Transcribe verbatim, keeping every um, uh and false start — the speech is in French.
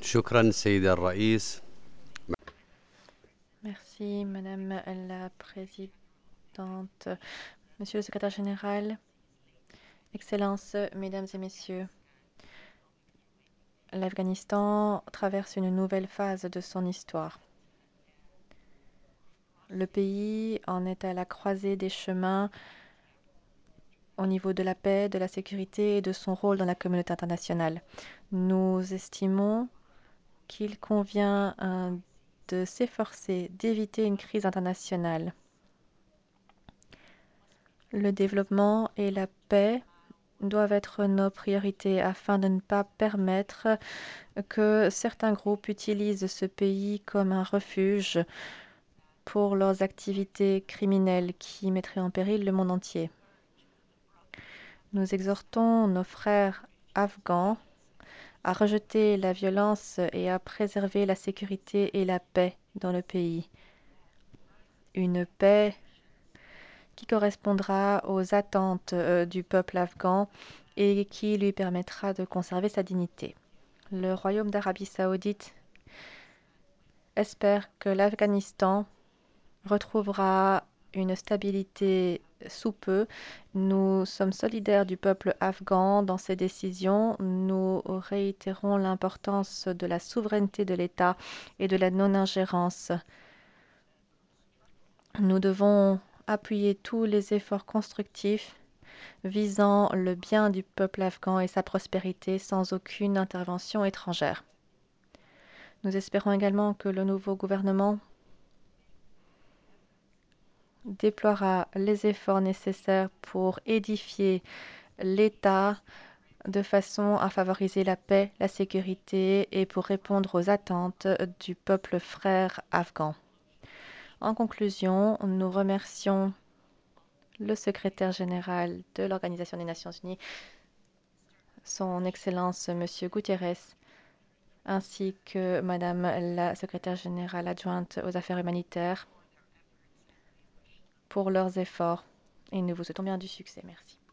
شكرا سيد الرئيس. Merci, Madame la Présidente. Monsieur le Secrétaire général, Excellences, Mesdames et Messieurs, l'Afghanistan traverse une nouvelle phase de son histoire. Le pays en est à la croisée des chemins au niveau de la paix, de la sécurité et de son rôle dans la communauté internationale. Nous estimons qu'il convient euh, de s'efforcer d'éviter une crise internationale. Le développement et la paix doivent être nos priorités afin de ne pas permettre que certains groupes utilisent ce pays comme un refuge pour leurs activités criminelles qui mettraient en péril le monde entier. Nous exhortons nos frères afghans à rejeter la violence et à préserver la sécurité et la paix dans le pays. Une paix qui correspondra aux attentes euh, du peuple afghan et qui lui permettra de conserver sa dignité. Le Royaume d'Arabie saoudite espère que l'Afghanistan retrouvera une stabilité sous peu. Nous sommes solidaires du peuple afghan dans ces décisions. Nous réitérons l'importance de la souveraineté de l'État et de la non-ingérence. Nous devons appuyer tous les efforts constructifs visant le bien du peuple afghan et sa prospérité sans aucune intervention étrangère. Nous espérons également que le nouveau gouvernement déploiera les efforts nécessaires pour édifier l'État de façon à favoriser la paix, la sécurité et pour répondre aux attentes du peuple frère afghan. En conclusion, nous remercions le secrétaire général de l'Organisation des Nations Unies, son Excellence Monsieur Guterres, ainsi que Madame la secrétaire générale adjointe aux affaires humanitaires pour leurs efforts et nous vous souhaitons bien du succès. Merci.